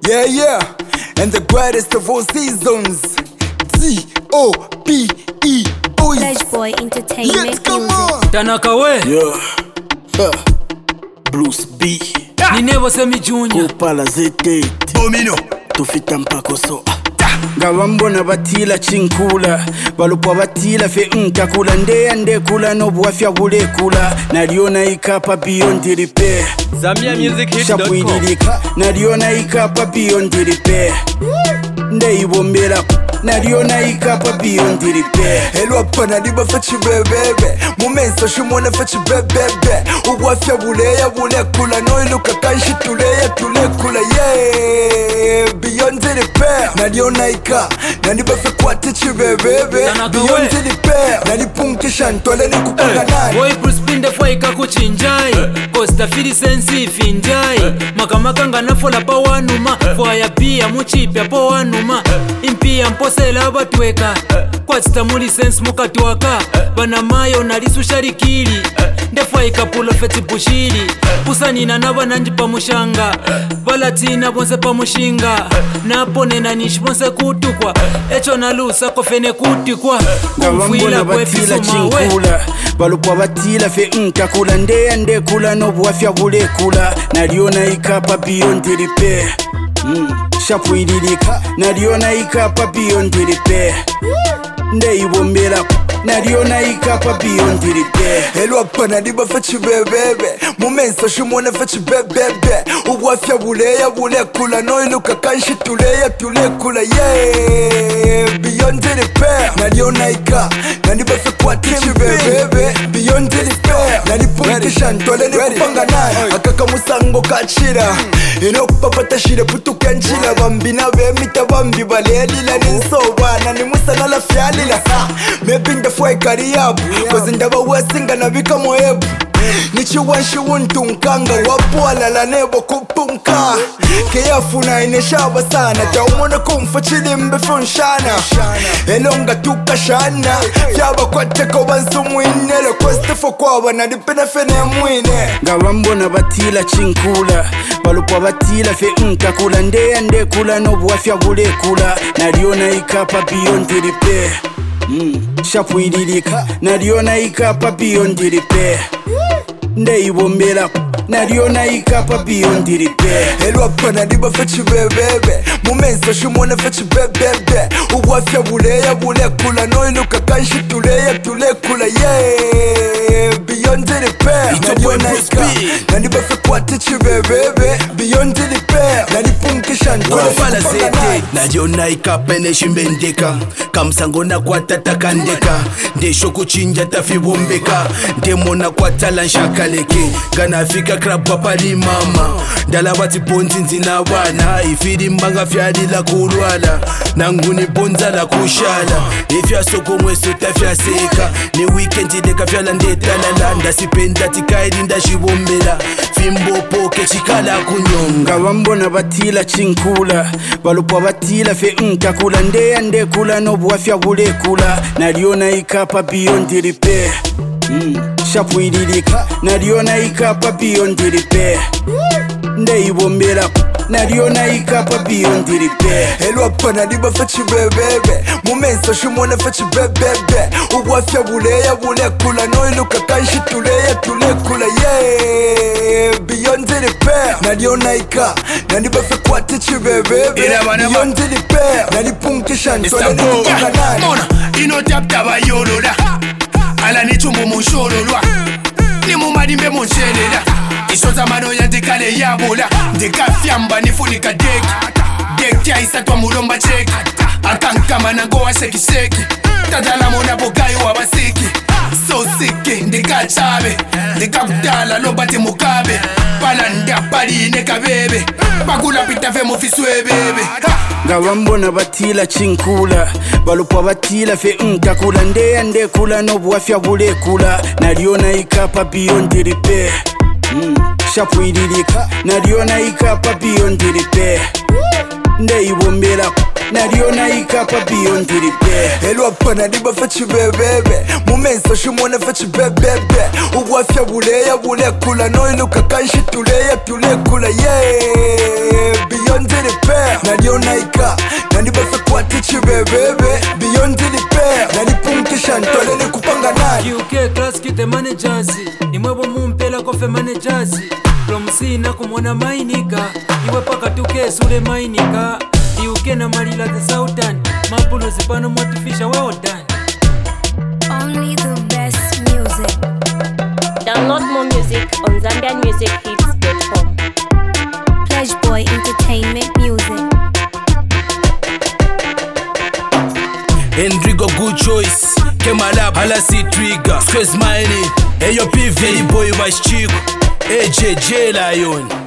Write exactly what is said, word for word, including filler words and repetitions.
Yeah, yeah, and the greatest of all seasons, T O P E boys. Pledge Boy Entertainment. Let's come Music. on. Tanaka we Yeah, huh. Bruce B Ninebo Semi Junior Kupala zetete Domino tufita mpako so nga bambona batila chinkula balupwa batila fe nkakula ndeya ndekula n'obuwafya bulekula naliona ikapa beyond repair Zamia Music Hit dot com. shapwililika naliona ikapa beyond repair ndeyibombera naliona ikapa beyond repair Hello pana diba fachi bebebe Mumenso shumona fachi bebebe Uwafya buleya bulekula Noiluka kanshi tuleya tulekula Yeah, beyond repair Naliona ika Naniba fe kwate chibebebe Beyond repair Nalipunkisha ntole ni kupanga nani Boy Bruce Pinde fwa ika kuchinjai Costa fili sensi finjai Makamaka nga nafola pa wanuma Fwa ya pia muchipya pa wanuma Impia mposela batweka Kwatita muli sensi mukatwaka Banamayo nalisu sharikili Ndefwa ika pulo feti bushiri Pusanina naba nanji pa mushanga Balatina bonse pa mushinga Napone na nishi bonse kutukwa Echo nalusa kofene kutikwa nga bambona batila chinkula balupwa batila fe nkakula ndeya ndekula n'obuwafya bulekula naliona ikapa beyond repair mm. shapwililika naliona ikapa beyond repair ndeyibombera naliona ikapa beyond repair Hello pana diba fachi bebebe Mumenso shumona fachi bebebe Uwafya buleya bulekula Noiluka kanshi tuleya tulekula Yeah, beyond repair Naliona ika Naniba fe kwate chibebebe Beyond repair Nalipunkisha ntole ni kupanga nani Akaka musango kachira Ino kupapata shire putuke nchila Bambi na bemita bambi balelila Ninsoba na nimusa na lafyalila Maybe ndafwa ikari yabu Kozi ndaba wesinga na bika moebu Nichiwanshi wuntu nkanga Wapuala la nebo kupunka Keyafuna ineshaba sana Taumona kumfachili mbefu nshana Elonga tuka shana Fyaba kwa teko bansu mwine Lekwestefo kwa wana dipena fene mwine nga bambona batila chinkula balupwa batila fe nkakula ndeya ndekula n'obuwafya bulekula naliona ikapa beyond repair mm. shapwililika naliona ikapa beyond repair ndeyibombera naliona ikapa beyond repair Hello pana diba fachi bebebe Mumenso shumona fachi bebebe Uwafya buleya bulekula Noiluka kanshi tuleya tulekula Yeah, beyond repair Naliona ika Naniba fe kwate chibebebe Beyond repair Nalipunkisha ntole Wafala kupanga zete nani naliona ikapene shimbendeka Kamsango na kwatatakandeka Ndesho kuchinja tafibombeka Ndemona kwatala nshakaleke Ganafika krabwa pali mama Ndala wati bonzi nzina wana Ifiri mbanga fyalila kulwala Nanguni bonza la kushala Ifya soko mweso tafya seka Ni weekend deka fyala ndetalala Ndasipenda tikaidi ndashibombela Fimbo poke chikala kunyonga nga bambona batila chinkula balupwa batila fe nkakula ndeya ndekula n'obuwafya bulekula naliona ikapa beyond repair mm. shapwililika naliona ikapa beyond repair ndeyibombera naliona ikapa beyond repair Hello pana diba fachi bebebe Mumenso shumona fachi bebebe Uwafya buleya bulekula Noiluka kanshi tuleya tulekula Yeah, beyond repair Naliona ika Naniba fe kwate chibebebe Beyond repair Nalipunkisha ntole ni kupanga nani Mona ino tapta bayolola Ala ni chumbu mushololwa Ni mumadimbe munshelela Isota mano ya ndekale yabola Ndeka fyamba nifunika deki Deki ya isatwa mulomba cheki Akankama na goa seki seki Tadala mona bogayo wabasiki So siki ndeka chabe Ndeka kutala lobate mukabe Palanda pali neka bebe Bakula pita fe mufiswe bebe nga bambona batila chinkula balupwa batila fe nkakula ndeya ndekula n'obuwafya bulekula naliona ikapa beyond repair mm. shapwililika naliona ikapa beyond repair ndeyibombera naliona ikapa beyond repair Hello pana diba fachi bebebe Mumenso shumona fachi bebebe Uwafya buleya bulekula Noiluka kanshi tuleya tulekula Yeah, beyond repair nalionaika nandibafe kwati chibebebe beyond repair nalipunkisha ntolele kupanga nani U K class kite managers nimwebo mumpela kofe managers from sina kumwona mainika iwe paka tuke sule mainika U K na malila the southern mapulu zipano motifisha well done. Only the best music. Download more music on zambian music hits dot com. Pledge Boy Entertainment Music. Enrico good choice Kemalab Halasi Trigger Squeeze Mining Ayo P V Boy Vice Chico A J J Lion